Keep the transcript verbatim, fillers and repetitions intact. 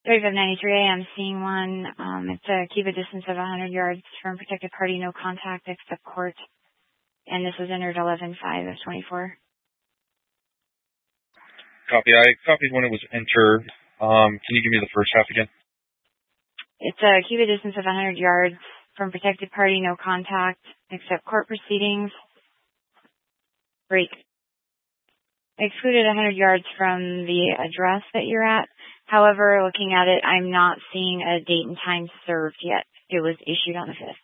thirty-five ninety-three, I'm seeing one. Um, it's a keep a distance of one hundred yards from protected party, no contact except court. And this was entered eleven five of twenty-four. Copy. I copied when it was entered. Um, can you give me the first half again? It's a keep a distance of one hundred yards from protected party, no contact except court proceedings. Break. Excluded one hundred yards from the address that you're at. However, looking at it, I'm not seeing a date and time served yet. It was issued on the fifth.